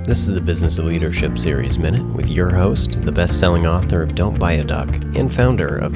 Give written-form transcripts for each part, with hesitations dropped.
This is the Business of Leadership Series Minute with your host, the best-selling author of Don't Buy a Duck and founder of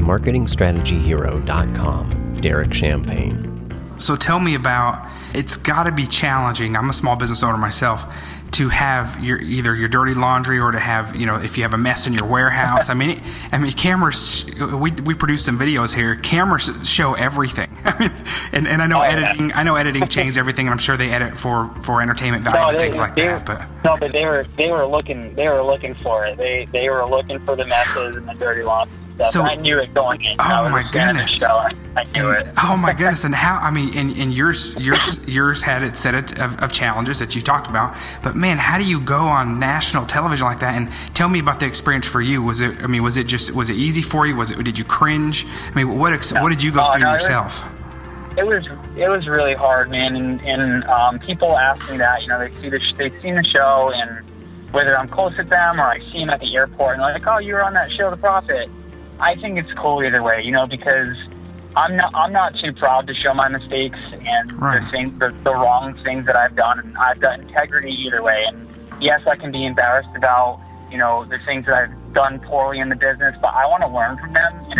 MarketingStrategyHero.com, Derek Champagne. So tell me about, it's got to be challenging, I'm a small business owner myself, to have either your dirty laundry or to have, if you have a mess in your warehouse. I mean, cameras, we produce some videos here, cameras show everything. and I know editing changes everything, and I'm sure they edit for entertainment value and things like that. But they were looking for it. They were looking for the messes and the dirty laundry. So, I knew it going in. Oh my goodness! I knew it. Oh my goodness! And how? I mean, and yours had its set of challenges that you talked about. But man, how do you go on national television like that? And tell me about the experience for you. Was it easy for you? Did you cringe? I mean, what did you go through yourself? It was really hard, man. And people ask me that. They've seen the show, and whether I'm close with them or I see them at the airport, and they're like, "Oh, you were on that show, The Profit." I think it's cool either way, because I'm not too proud to show my mistakes and the wrong things that I've done, and I've got integrity either way. And yes, I can be embarrassed about the things that I've done poorly in the business, but I want to learn from them. And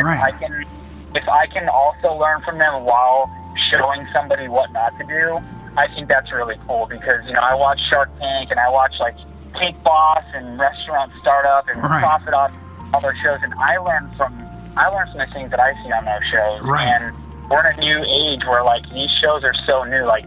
if I can also learn from them while showing somebody what not to do, I think that's really cool. Because I watch Shark Tank and I watch like Cake Boss and Restaurant Startup and Profit Off. Other shows, and I learn from the things that I see on those shows. And we're in a new age where like these shows are so new. Like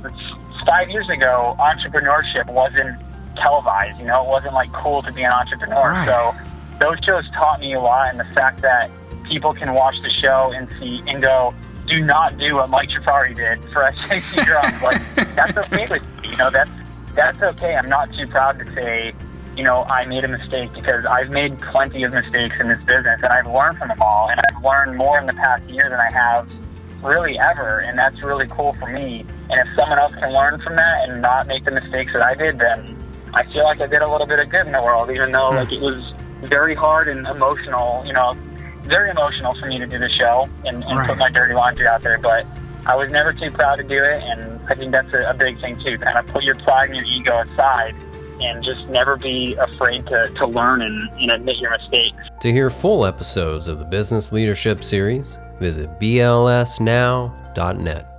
5 years ago, entrepreneurship wasn't televised. It wasn't like cool to be an entrepreneur. So those shows taught me a lot, and the fact that people can watch the show and see and go, do not do what Mike Tripari did for SJC Drums. Like that's okay with me. That's okay. I'm not too proud to say, I made a mistake, because I've made plenty of mistakes in this business, and I've learned from them all, and I've learned more in the past year than I have really ever, and that's really cool for me. And if someone else can learn from that and not make the mistakes that I did, then I feel like I did a little bit of good in the world, even though like it was very hard and emotional, very emotional for me to do the show and put my dirty laundry out there, but I was never too proud to do it, and I think that's a big thing too, kind of put your pride and your ego aside and just never be afraid to learn and admit your mistakes. To hear full episodes of the Business Leadership Series, visit blsnow.net.